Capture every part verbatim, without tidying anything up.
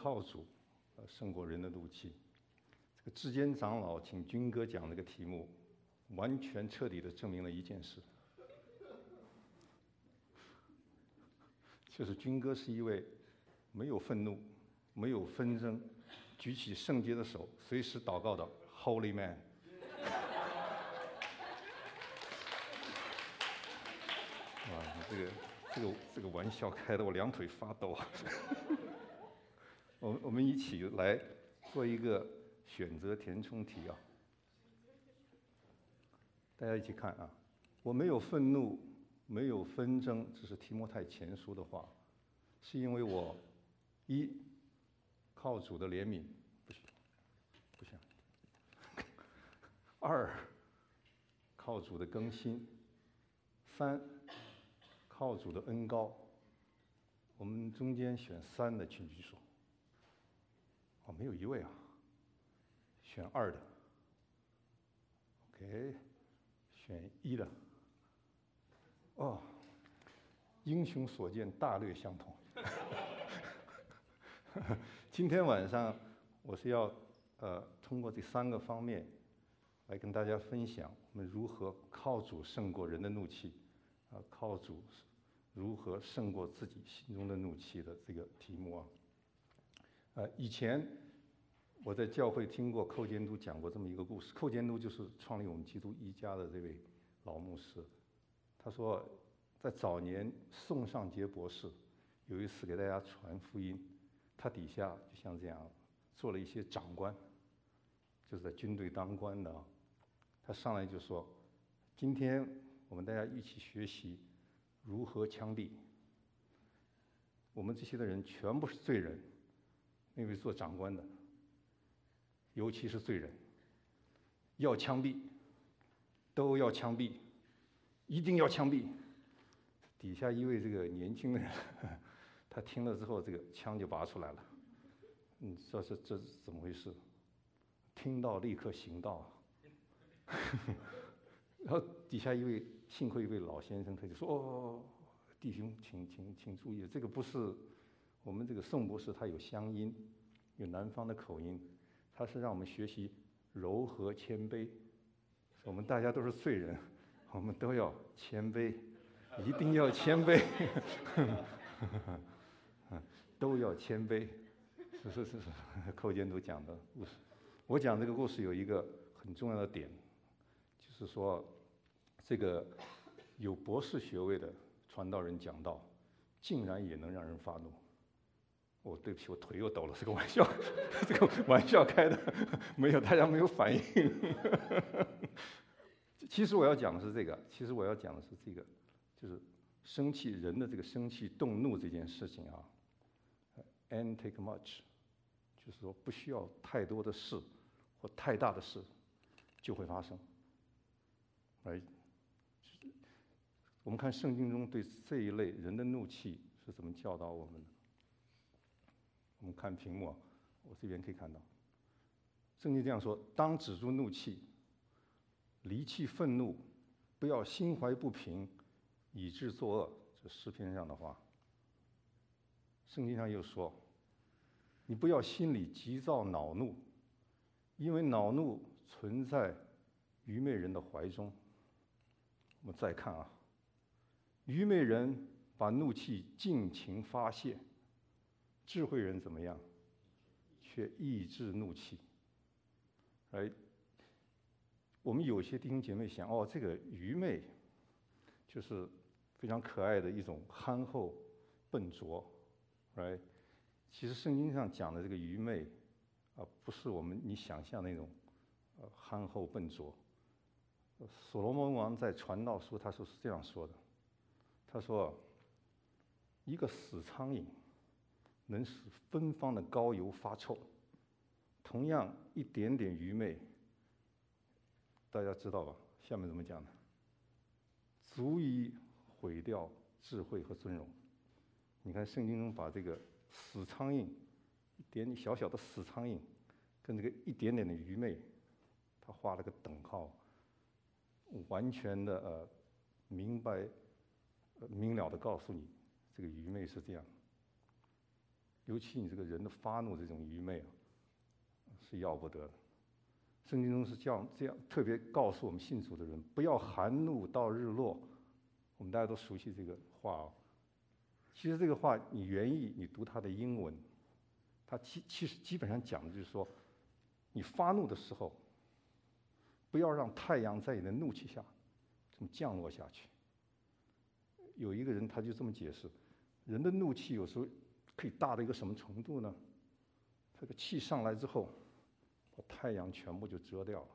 靠主，呃，胜过人的怒气。这个志坚长老请军哥讲这个题目，完全彻底的证明了一件事，就是军哥是一位没有愤怒、没有纷争，举起圣洁的手，随时祷告的 Holy Man。哇，这个这个这个玩笑开得我两腿发抖啊！我我们一起来做一个选择填充题啊，大家一起看啊。我没有愤怒，没有纷争，这是提摩太前书的话，是因为我一靠主的怜悯，不行，不行；二靠主的更新；三靠主的恩膏。我们中间选三的请举手。哦，没有一位啊。选二的 ，OK， 选一的。哦，英雄所见大略相同。今天晚上我是要呃通过这三个方面来跟大家分享我们如何靠主胜过人的怒气，啊、呃，靠主如何胜过自己心中的怒气的这个题目啊。呃，以前我在教会听过寇监督讲过这么一个故事。寇监督就是创立我们基督一家的这位老牧师。他说，在早年宋尚杰博士有一次给大家传福音，他底下就像这样做了一些长官，就是在军队当官的啊。他上来就说：“今天我们大家一起学习如何枪毙。我们这些的人全部是罪人，那位做长官的，尤其是罪人，要枪毙，都要枪毙，一定要枪毙。”底下一位这个年轻的人，他听了之后，这个枪就拔出来了。你知道这这是怎么回事？听到立刻行道。然后底下一位，幸亏一位老先生，他就说：“哦，弟兄，请请请注意，这个不是我们这个宋博士，他有乡音，有南方的口音，他是让我们学习柔和谦卑。我们大家都是罪人，我们都要谦卑。”一定要谦卑，都要谦卑。是是是是，寇监督讲的故事。我讲这个故事有一个很重要的点，就是说，这个有博士学位的传道人讲道，竟然也能让人发怒。哦，对不起，我腿又抖了，这个玩笑，这个玩笑开的没有，大家没有反应。其实我要讲的是这个，其实我要讲的是这个。就是生气，人的这个生气动怒这件事情啊 ，and take much， 就是说不需要太多的事或太大的事就会发生。而我们看圣经中对这一类人的怒气是怎么教导我们的。我们看屏幕，我这边可以看到，圣经这样说：当止住怒气，离弃愤怒，不要心怀不平，以致作恶。这诗篇上的话。圣经上又说，你不要心里急躁恼怒，因为恼怒存在愚昧人的怀中。我们再看啊，愚昧人把怒气尽情发泄，智慧人怎么样？却抑制怒气。而我们有些弟兄姐妹想，哦，这个愚昧就是非常可爱的一种憨厚笨拙 ，right？ 其实圣经上讲的这个愚昧啊、呃，不是我们你想象那种呃憨厚笨拙。所罗门王在传道书他说是这样说的，他说，一个死苍蝇能使芬芳的膏油发臭，同样一点点愚昧，大家知道吧？下面怎么讲呢？足以毁掉智慧和尊荣。你看圣经中把这个死苍蝇，一点小小的死苍蝇，跟这个一点点的愚昧，他画了个等号，完全的呃明白、呃、明了的告诉你，这个愚昧是这样。 尤其你这个人的发怒这种愚昧啊，是要不得的。圣经中是这样这样特别告诉我们信主的人，不要含怒到日落。我们大家都熟悉这个话哦。其实这个话你原意你读它的英文，它其其实基本上讲的就是说，你发怒的时候，不要让太阳在你的怒气下这么降落下去。有一个人他就这么解释，人的怒气有时候可以大到一个什么程度呢？这个气上来之后，把太阳全部就遮掉了。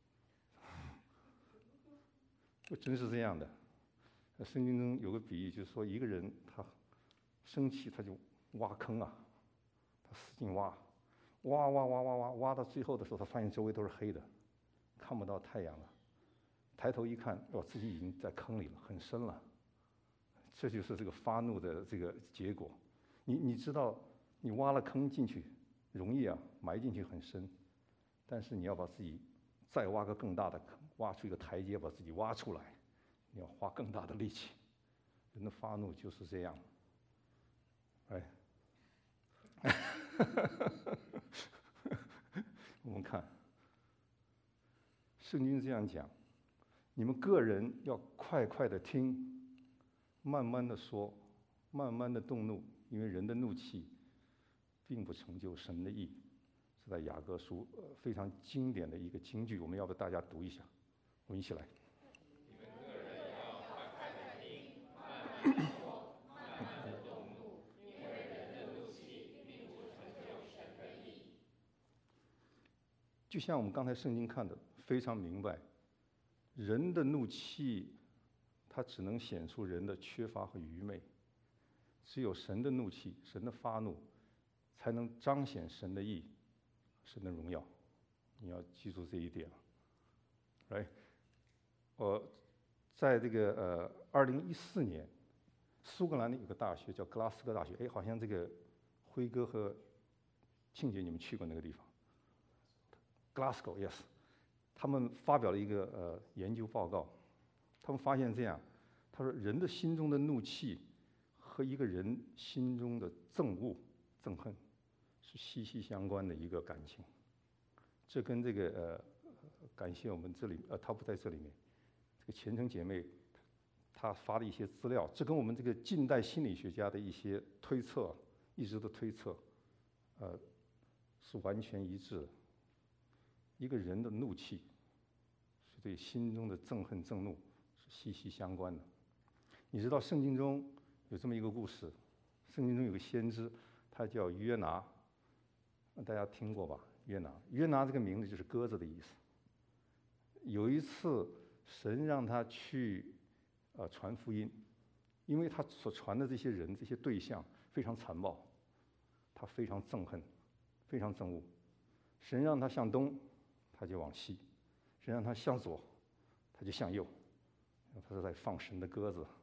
就真是这样的。圣经中有个比喻，就是说一个人他生气，他就挖坑啊，他使劲挖，挖挖挖挖挖，挖到最后的时候，他发现周围都是黑的，看不到太阳了。抬头一看，哦，自己已经在坑里了，很深了。这就是这个发怒的这个结果。你你知道，你挖了坑进去容易啊，埋进去很深，但是你要把自己再挖个更大的坑，挖出一个台阶，把自己挖出来，你要花更大的力气。人的发怒就是这样。哎，我们看，圣经这样讲：你们个人要快快的听，慢慢的说，慢慢的动怒，因为人的怒气并不成就神的义。是在雅各书、呃、非常经典的一个金句，我们要不大家读一下？我们一起来。 你们个人要快快的听，慢慢的说，慢慢的动怒，因为人的怒气并不成就神的义。 就像我们刚才圣经看的，非常明白，人的怒气，它只能显出人的缺乏和愚昧。只有神的怒气，神的发怒，才能彰显神的义，神的荣耀。你要记住这一点。来，我在这个呃二零一四年，苏格兰的有个大学叫格拉斯哥大学，哎，好像这个辉哥和庆姐你们去过那个地方。Glasgow yes， 他们发表了一个呃研究报告，他们发现这样，他说人的心中的怒气和一个人心中的憎恶、憎恨是息息相关的一个感情。这跟这个呃，感谢我们这里呃，他不在这里面，这个虔诚姐妹她发的一些资料，这跟我们这个近代心理学家的一些推测，一直的推测，呃，是完全一致的。一个人的怒气是对心中的憎恨、憎怒是息息相关的。你知道圣经中有这么一个故事，圣经中有个先知，他叫约拿，大家听过吧？约拿，约拿这个名字就是鸽子的意思。有一次，神让他去呃传福音，因为他所传的这些人、这些对象非常残暴，他非常憎恨，非常憎恶。神让他向东，他就往西；神让他向左，他就向右。他是在放神的鸽子。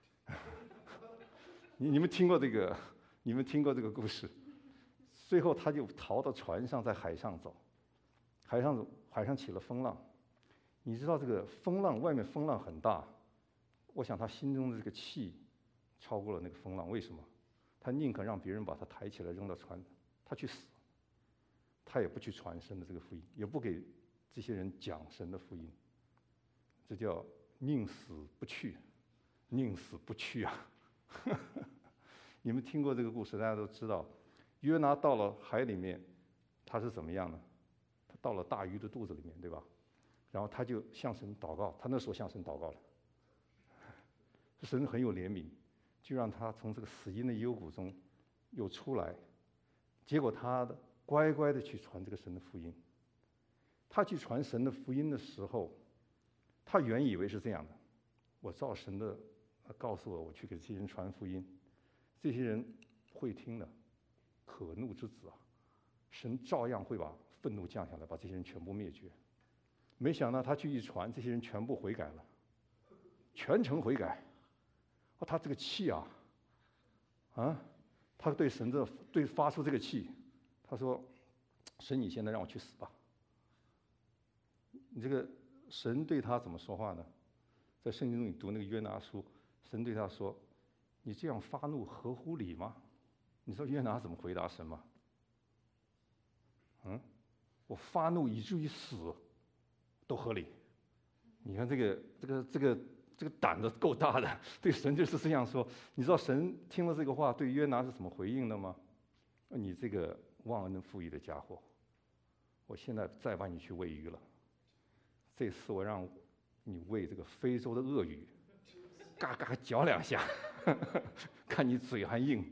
你你们听过这个？你们听过这个故事？最后他就逃到船上，在海上走，海上走，海上起了风浪。你知道这个风浪，外面风浪很大，我想他心中的这个气超过了那个风浪。为什么？他宁可让别人把他抬起来扔到船，他去死，他也不去传神的这个福音，也不给这些人讲神的福音。这叫宁死不去，宁死不屈啊！你们听过这个故事，大家都知道，约拿到了海里面，他是怎么样呢？他到了大鱼的肚子里面，对吧？然后他就向神祷告，他那时候向神祷告了，神很有怜悯，就让他从这个死荫的幽谷中又出来。结果他乖乖的去传这个神的福音。他去传神的福音的时候，他原以为是这样的：我照神的告诉我，我去给这些人传福音，这些人会听的，可怒之子啊！神照样会把愤怒降下来，把这些人全部灭绝。没想到他去一传，这些人全部悔改了，全程悔改。哦，他这个气啊，啊，他对神这对发出这个气，他说：“神，你现在让我去死吧。”你这个神对他怎么说话呢？在圣经中你读那个约拿书，神对他说：“你这样发怒合乎理吗？ 你知道约拿怎么回答神吗？嗯，我发怒以至于死，都合理。你看这个这个这个这个胆子够大的，对神就是这样说。你知道神听了这个话，对约拿是怎么回应的吗？你这个忘恩负义的家伙，我现在再把你去喂鱼了。这次我让你喂这个非洲的鳄鱼，嘎嘎嚼两下，看你嘴还硬。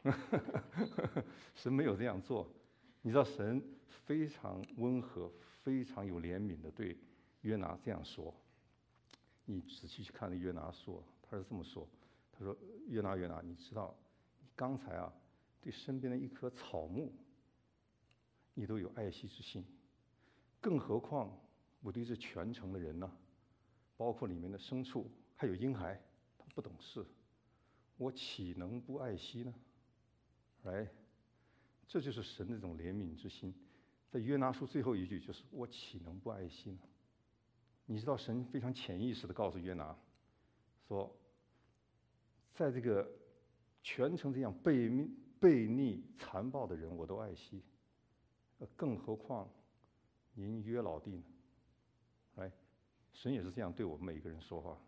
神没有这样做。你知道神非常温和，非常有怜悯的对约拿这样说。你仔细去看约拿说，他是这么说：他说，约拿约拿，你知道，你刚才啊，对身边的一棵草木，你都有爱惜之心，更何况我对这全城的人呢，包括里面的牲畜，还有婴孩，他不懂事，我岂能不爱惜呢？来，这就是神的这种怜悯之心。在约拿书最后一句就是“我岂能不爱惜呢？”你知道神非常潜意识地告诉约拿，说，在这个全城这样悖逆、悖逆、残暴的人，我都爱惜，更何况您约老弟呢？来，神也是这样对我们每一个人说话。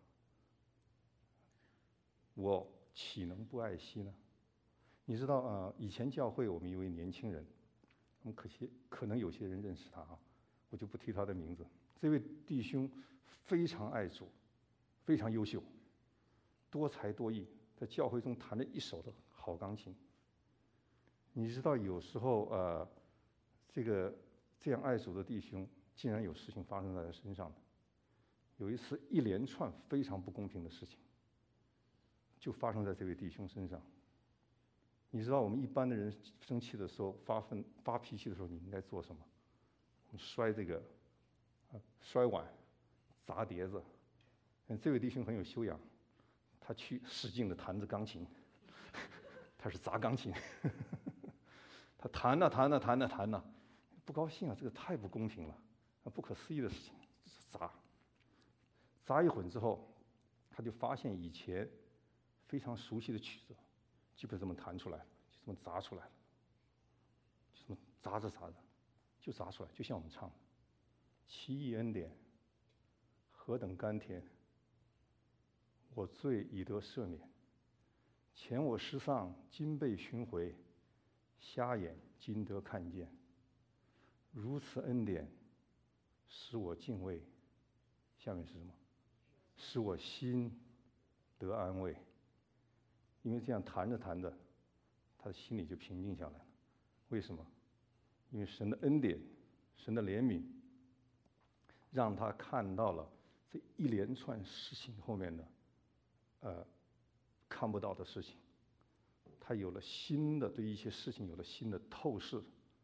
我岂能不爱惜呢？你知道啊、呃，以前教会我们一位年轻人，我们可惜可能有些人认识他啊，我就不提他的名字。这位弟兄非常爱主，非常优秀，多才多艺，在教会中弹着一手的好钢琴。你知道有时候呃，这个这样爱主的弟兄，竟然有事情发生在他身上的。有一次一连串非常不公平的事情，就发生在这位弟兄身上。你知道我们一般的人生气的时候、发愤发脾气的时候，你应该做什么？我们摔这个，啊，摔碗，砸碟子。这位弟兄很有修养，他去使劲的弹着钢琴，他是砸钢琴，他弹呐弹呐弹呐弹呐，不高兴啊，这个太不公平了，不可思议的事情，砸，砸一会儿之后，他就发现以前非常熟悉的曲子。就被这么弹出来了，就这么砸出来了，就这么砸着砸着，就砸出来，就像我们唱的：“奇异恩典，何等甘甜，我罪已得赦免，前我失丧，今被寻回，瞎眼今得看见。如此恩典，使我敬畏。”下面是什么？使我心得安慰。因为这样弹着弹着，他的心里就平静下来了。为什么？因为神的恩典、神的怜悯，让他看到了这一连串事情后面的，呃，看不到的事情。他有了新的对一些事情有了新的透视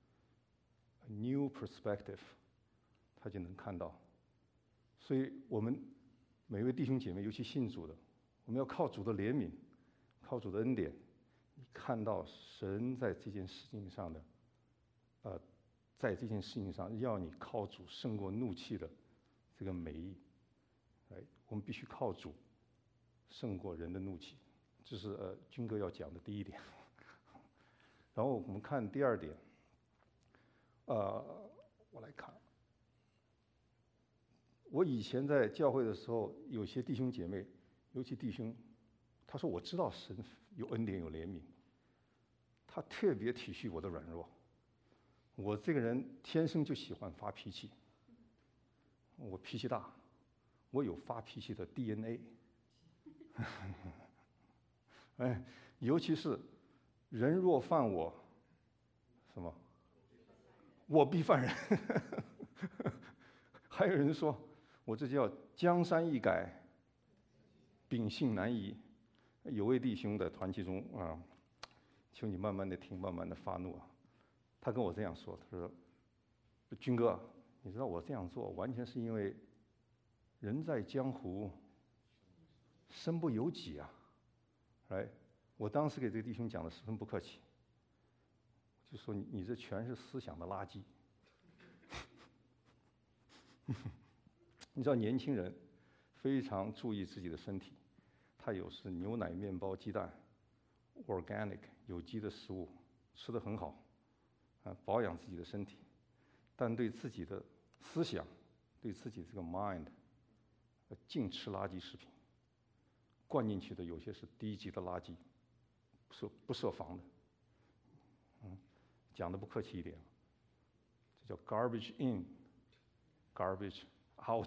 ，a new perspective， 他就能看到。所以我们每位弟兄姐妹，尤其信主的，我们要靠主的怜悯。靠主的恩典，你看到神在这件事情上的，呃，在这件事情上要你靠主胜过怒气的这个美意。哎，我们必须靠主胜过人的怒气，这是呃军哥要讲的第一点。然后我们看第二点，呃，我来看，我以前在教会的时候，有些弟兄姐妹，尤其弟兄。他说：“我知道神有恩典有怜悯，他特别体恤我的软弱。我这个人天生就喜欢发脾气，我脾气大，我有发脾气的 D N A。哎，尤其是人若犯我，什么，我必犯人。还有人说我这叫江山易改，秉性难移。”有位弟兄在团契中啊，求你慢慢的听，慢慢的发怒啊。他跟我这样说，他说：“军哥，你知道我这样做完全是因为人在江湖，身不由己啊。”哎，我当时给这个弟兄讲的十分不客气，就说你你这全是思想的垃圾。你知道年轻人非常注意自己的身体。他有时牛奶、面包、鸡蛋， organic 有机的食物，吃得很好，啊，保养自己的身体，但对自己的思想，对自己这个 mind， 净吃垃圾食品，灌进去的有些是低级的垃圾，不设不设防的，嗯，讲的不客气一点，这叫 garbage in，garbage out，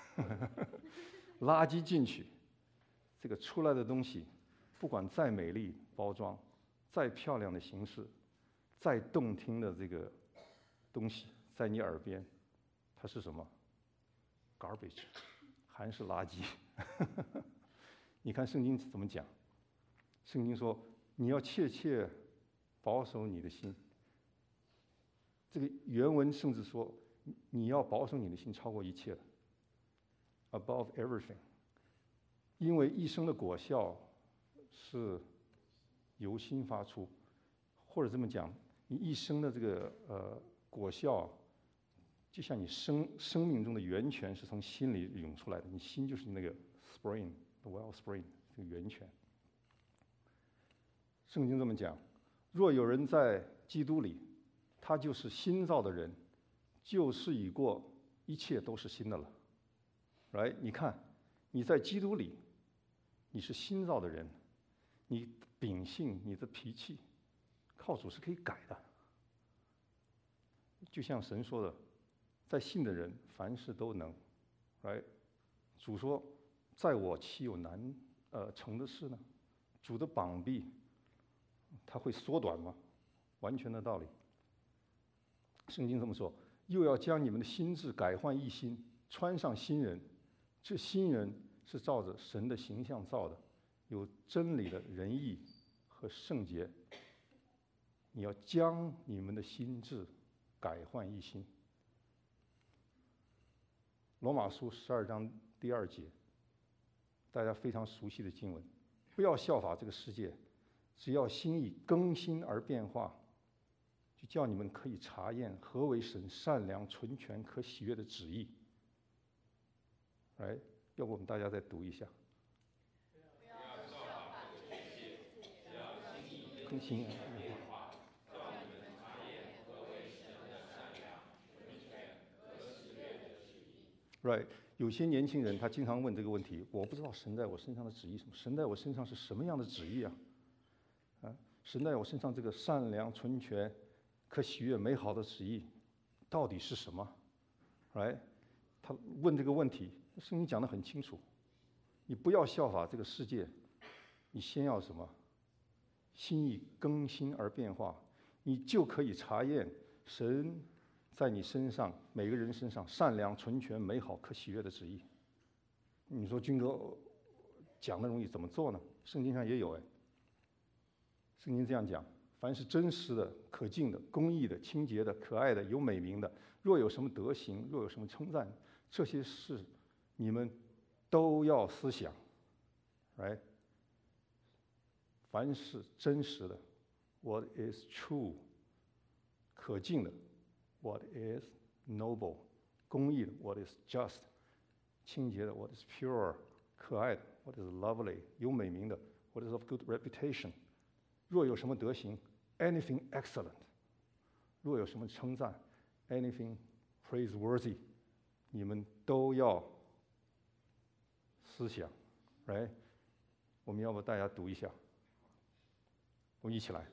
垃圾进去，这个出来的东西，不管再美丽包装，再漂亮的形式，再动听的这个东西，在你耳边，它是什么 ？garbage， 还是垃圾？你看圣经怎么讲？圣经说你要切切保守你的心。这个原文甚至说你要保守你的心超过一切的 ，above everything。因为一生的果效是由心发出，或者这么讲，你一生的这个呃果效，就像你生生命中的源泉是从心里涌出来的，你心就是那个 spring，the well spring， 这个源泉。圣经这么讲：若有人在基督里，他就是新造的人，旧事已过，一切都是新的了。来，你看，你在基督里。你是新造的人，你秉性、你的脾气，靠主是可以改的。就像神说的，在信的人凡事都能。right？ 主说，在我岂有难呃成的事呢？主的膀臂，它会缩短吗？完全的道理。圣经这么说，又要将你们的心志改换一新，穿上新人。这新人是照着神的形象造的，有真理的仁义和圣洁。你要将你们的心志改换一新。罗马书十二章第二节，大家非常熟悉的经文：不要效法这个世界，只要心意更新而变化，就叫你们可以查验何为神善良、纯全、可喜悦的旨意。来，要不我们大家再读一下。更新而变化，叫你们查验何为神的善良、纯全、可喜悦的旨意。Right， 有些年轻人他经常问这个问题：我不知道神在我身上的旨意什么？神在我身上是什么样的旨意啊？啊，神在我身上这个善良、纯全、可喜悦、美好的旨意，到底是什么 ？Right， 他问这个问题。圣经讲得很清楚，你不要效法这个世界，你先要什么？心意更新而变化，你就可以查验神在你身上、每个人身上善良、纯全、美好、可喜悦的旨意。你说军哥讲的容易，怎么做呢？圣经上也有哎。圣经这样讲：凡是真实的、可敬的、公义的、清洁的、可爱的、有美名的，若有什么德行，若有什么称赞，这些事你们都要思想 ，right？ 凡是真实的 ，what is true， 可敬的 ，what is noble， 公义的 ，what is just， 清洁的 ，what is pure， 可爱的 ，what is lovely， 有美名的 ，what is of good reputation。若有什么德行 ，anything excellent。若有什么称赞 ，anything praiseworthy， 你们都要思想 ，right？ 我们要不大家读一下？我们一起来。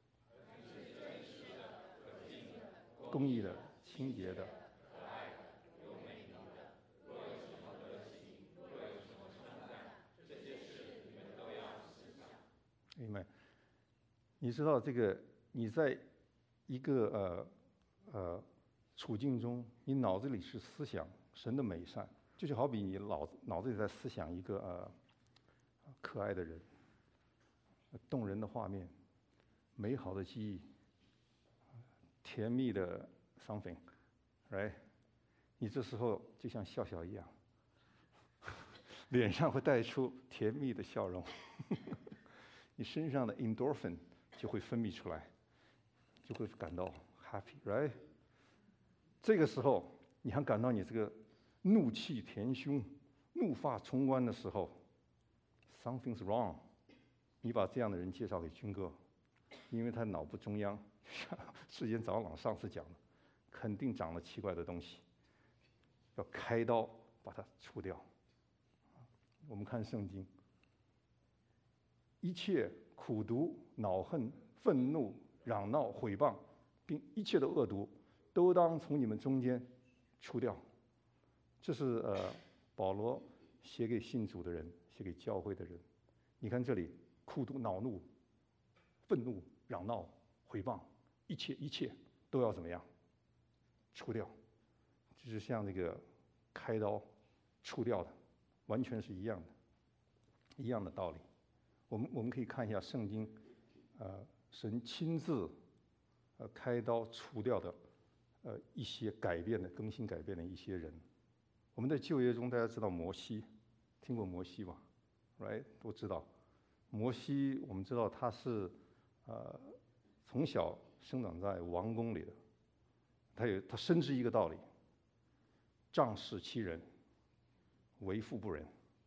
公义的、清洁的、可爱的、有美名的，若有什么德行，若有什么称赞，这些事你们都要思想。明白？你知道这个？你在一个呃呃处境中，你脑子里是思想神的美善，这就好比你脑脑子里在思想一个呃可爱的人、动人的画面、美好的记忆、甜蜜的 something，right？ 你这时候就像笑笑一样，脸上会带出甜蜜的笑容，你身上的 endorphin 就会分泌出来，就会感到 happy，right？ 这个时候，你还感到你这个怒气填胸、怒发冲冠的时候 ，something's wrong。 你把这样的人介绍给军哥，因为他脑部中央，像世间长老上次讲的，肯定长了奇怪的东西，要开刀把它除掉。我们看圣经，一切苦毒、恼恨、愤怒、嚷闹、毁谤，并一切的恶毒，都当从你们中间除掉。这是呃保罗写给信主的人，写给教会的人。你看这里，苦毒、恼怒、愤怒、嚷闹、毁谤，一切一切都要怎么样？除掉，就是像这个开刀除掉的，完全是一样的，一样的道理。我们我们可以看一下圣经，呃，神亲自呃开刀除掉的呃一些改变的、更新改变的一些人。我们在旧约中，大家知道摩西，听过摩西吧 ？Right， 都知道。摩西，我们知道他是呃从小生长在王宫里的，他有他深知一个道理：仗势欺人，为富不仁。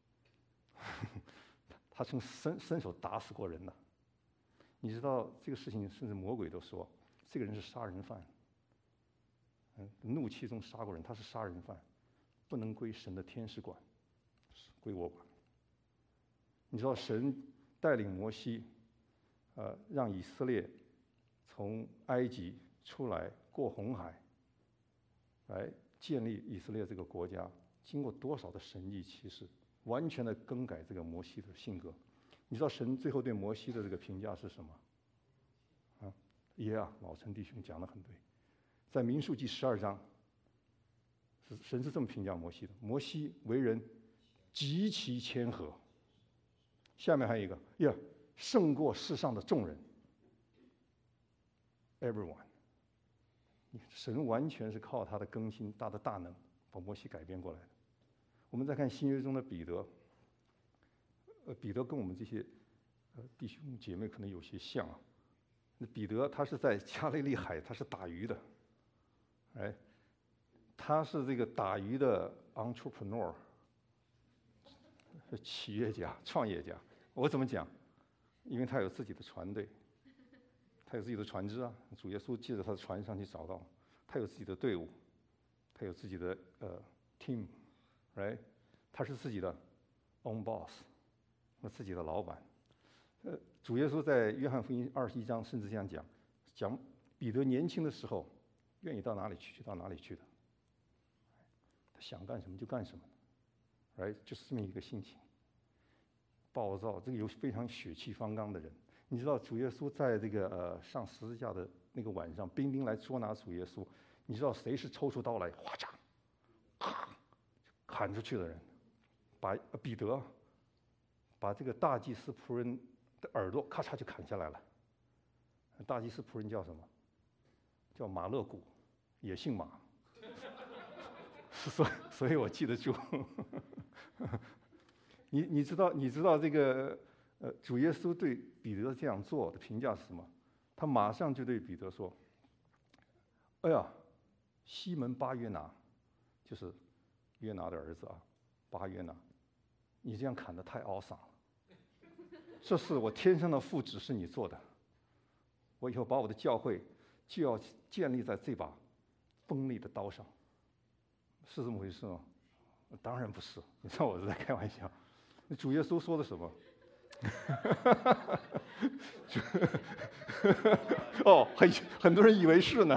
他曾伸伸手打死过人的。你知道这个事情，甚至魔鬼都说这个人是杀人犯。嗯，怒气中杀过人，他是杀人犯，不能归神的天使管，归我管。你知道神带领摩西，呃，让以色列从埃及出来过红海，来建立以色列这个国家，经过多少的神迹奇事，完全的更改这个摩西的性格。你知道神最后对摩西的这个评价是什么？啊，耶啊，老陈弟兄讲得很对，在民数记十二章，神是这么评价摩西的：摩西为人极其谦和。下面还有一个呀，胜过世上的众人。Everyone， 神完全是靠他的更新、他的大能，把摩西改变过来的。我们再看新约中的彼得，呃，彼得跟我们这些呃弟兄姐妹可能有些像啊。那彼得他是在加利利海，他是打鱼的，哎，他是这个打鱼的 entrepreneur， 是企业家、创业家。我怎么讲？因为他有自己的船队，他有自己的船只啊。主耶稣借着他的船上去找到，他有自己的队伍，他有自己的呃 team，right？ 他是自己的 own boss， 他自己的老板。呃，主耶稣在约翰福音二十一章甚至这样讲：讲彼得年轻的时候，愿意到哪里去就到哪里去的，他想干什么就干什么 ，right？ 就是这么一个心情。暴躁，这个有非常血气方刚的人。你知道主耶稣在这个呃上十字架的那个晚上，兵丁来捉拿主耶稣，你知道谁是抽出刀来，哗嚓，咔，砍出去的人？把彼得把这个大祭司仆人的耳朵咔嚓就砍下来了。大祭司仆人叫什么？叫马勒古，也姓马，所以所以我记得住。你你知道你知道这个呃主耶稣对彼得这样做的评价是什么？他马上就对彼得说：“哎呀，西门巴约拿，就是约拿的儿子啊，巴约拿，你这样砍得太懊丧了。这是我天上的父指示你做的。我以后把我的教会就要建立在这把锋利的刀上。”是这么回事吗？当然不是，你知道我是在开玩笑。主耶稣说的什么？哦，很很多人以为是呢，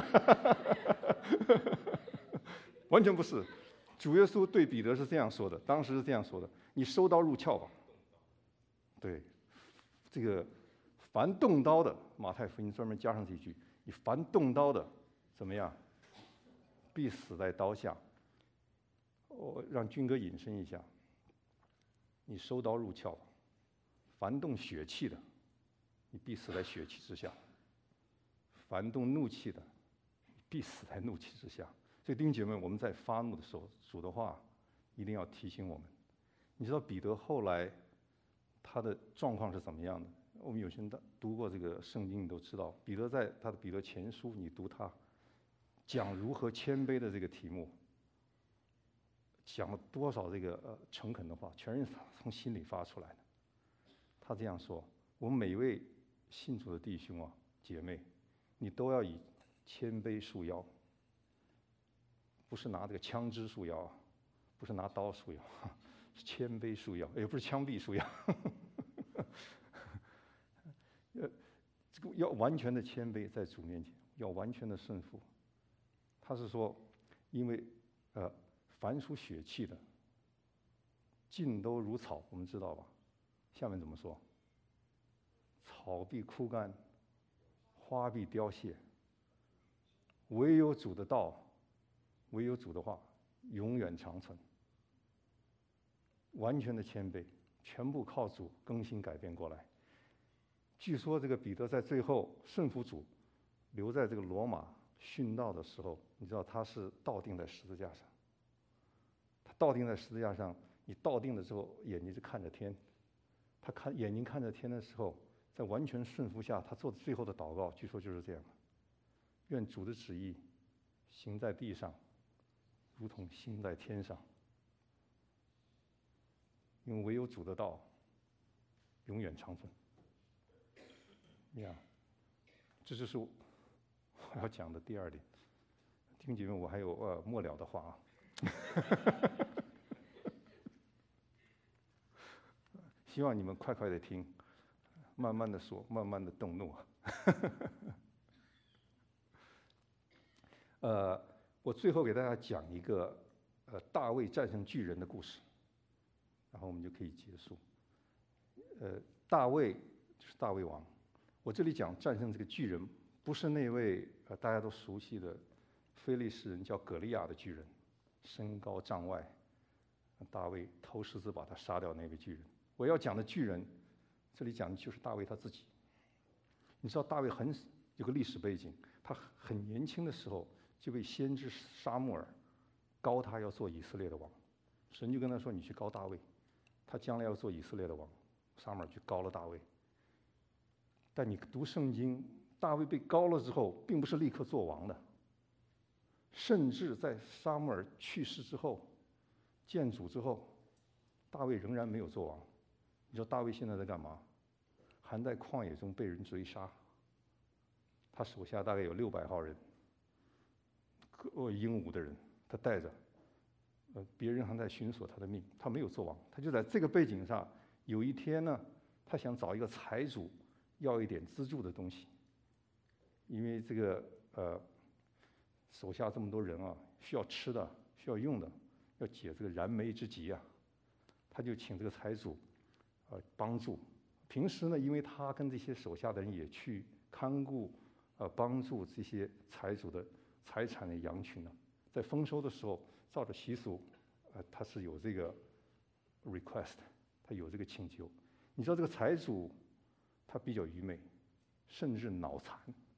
完全不是。主耶稣对彼得是这样说的，当时是这样说的：“你收刀入鞘吧。”对，这个凡动刀的，马太福音专门加上这句：“你凡动刀的，怎么样？必死在刀下。”我让军哥引申一下。你收刀入鞘，凡动血气的，你必死在血气之下；凡动怒气的，你必死在怒气之下。所以弟兄姐妹，我们在发怒的时候，主的话一定要提醒我们。你知道彼得后来他的状况是怎么样的？我们有些人读过这个圣经，你都知道，彼得在他的彼得前书，你读他讲如何谦卑的这个题目。讲了多少这个呃诚恳的话，全是从心里发出来的。他这样说：“ 我们每一位信主的弟兄啊姐妹，你都要以谦卑束腰，不是拿这个枪支束腰，不是拿刀束腰，是谦卑束腰，也不是枪毙束腰。呃，这个要完全的谦卑在主面前，要完全的顺服。他是说，因为呃，凡属血气的，尽都如草，我们知道吧？下面怎么说？草必枯干，花必凋谢，唯有主的道，唯有主的话，永远长存。完全的谦卑，全部靠主更新改变过来。据说这个彼得在最后顺服主，留在这个罗马殉道的时候，你知道他是倒钉在十字架上。他倒钉在十字架上，你倒钉的时候眼睛是看着天，他看眼睛看着天的时候，在完全顺服下，他做的最后的祷告，据说就是这样的：愿主的旨意行在地上，如同行在天上。因为唯有主的道永远长存。呀，这就是我要讲的第二点。弟兄姐妹，我还有呃末了的话啊。希望你们快快的听，慢慢的说，慢慢的动怒啊。呃，我最后给大家讲一个呃大卫战胜巨人的故事，然后我们就可以结束。呃，大卫就是大卫王。我这里讲战胜这个巨人，不是那位呃大家都熟悉的非利士人叫葛利亚的巨人，身高丈外，大卫投石子把他杀掉那位巨人。我要讲的巨人，这里讲的就是大卫他自己。你知道大卫很有个历史背景，他很年轻的时候就被先知撒母耳膏他要做以色列的王，神就跟他说：“你去膏大卫，他将来要做以色列的王。”撒母耳去膏了大卫。但你读圣经，大卫被膏了之后，并不是立刻做王的，甚至在撒母耳去世之后，见主之后，大卫仍然没有做王。你知道大卫现在在干嘛？还在旷野中被人追杀。他手下大概有六百号人，各英武的人，他带着，呃，别人还在寻索他的命，他没有做王。他就在这个背景上，有一天呢，他想找一个财主，要一点资助的东西，因为这个呃，手下这么多人啊，需要吃的，需要用的，要解这个燃眉之急啊，他就请这个财主，呃，帮助。平时呢，因为他跟这些手下的人也去看顾，呃，帮助这些财主的财产的羊群呢，在丰收的时候，照着习俗，呃，他是有这个 request， 他有这个请求。你知道这个财主，他比较愚昧，甚至脑残，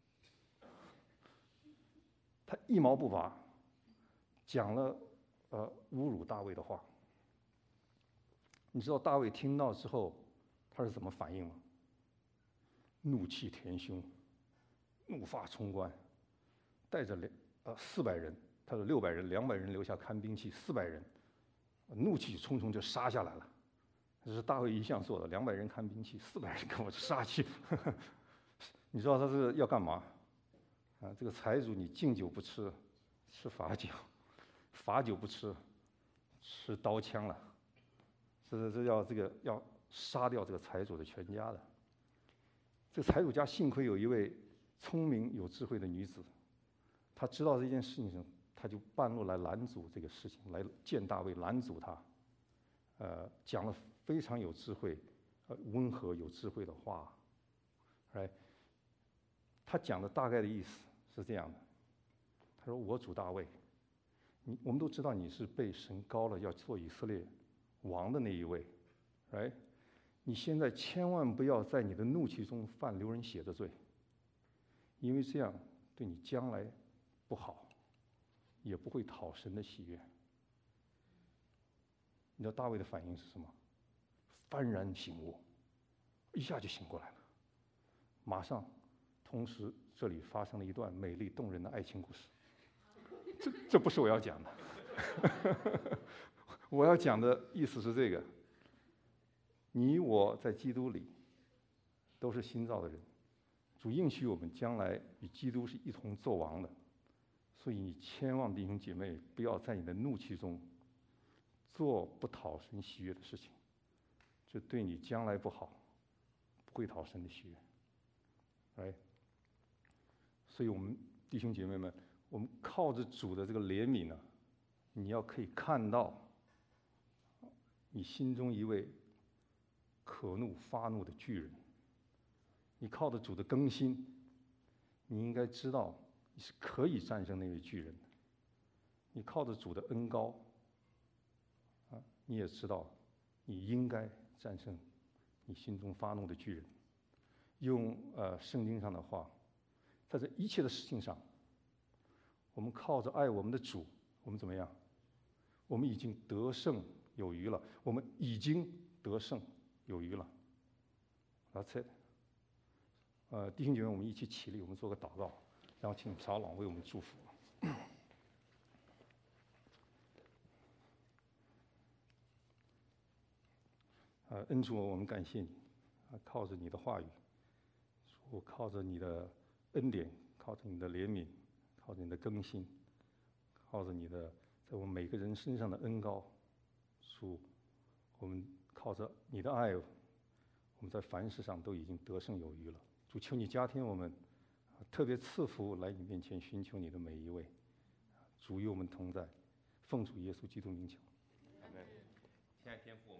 他一毛不拔，讲了呃侮辱大卫的话。你知道大卫听到之后，他是怎么反应吗？怒气填胸，怒发冲冠，带着两呃四百人，他的六百人、两百人留下看兵器，四百人，怒气冲冲就杀下来了。这是大卫一向做的，两百人看兵器，四百人跟我杀去。你知道他是要干嘛？啊，这个财主你敬酒不吃，吃罚酒；罚酒不吃，吃刀枪了。这这要这个要杀掉这个财主的全家的。这个财主家幸亏有一位聪明有智慧的女子，她知道这件事情，她就半路来拦阻这个事情，来见大卫拦阻他。呃，讲了非常有智慧、呃温和有智慧的话。哎，他讲的大概的意思是这样的：他说：“我主大卫，你我们都知道你是被神膏了要做以色列王的那一位，哎，你现在千万不要在你的怒气中犯流人血的罪，因为这样对你将来不好，也不会讨神的喜悦。”你知道大卫的反应是什么？幡然醒悟，一下就醒过来了。马上，同时这里发生了一段美丽动人的爱情故事。这这不是我要讲的。我要讲的意思是这个：你我在基督里， 都是新造的人。主应许我们将来与基督是一同作王的，所以你千万弟兄姐妹不要在你的怒气中做不讨神喜悦的事情，这对你将来不好，不会讨神的喜悦。来，所以我们弟兄姐妹们，我们靠着主的这个怜悯呢，你要可以看到你心中一位可怒发怒的巨人。你靠着主的更新，你应该知道你是可以战胜那位巨人的。你靠着主的恩膏，啊，你也知道你应该战胜你心中发怒的巨人。用呃圣经上的话，在这一切的事情上，我们靠着爱我们的主，我们怎么样？我们已经得胜有余了。我们已经得胜有余了。That's it。呃，弟兄姐妹，我们一起起立，我们做个祷告，然后请长老为我们祝福。呃，恩主，我们感谢你，啊，靠着你的话语，主靠着你的恩典，靠着你的怜悯，靠着你的更新，靠着你的在我们每个人身上的恩膏，主，我们靠着你的爱，我们在凡事上都已经得胜有余了。主，求你加添我们，特别赐福来你面前寻求你的每一位。主与我们同在，奉主耶稣基督名求。 阿门。亲爱的天父。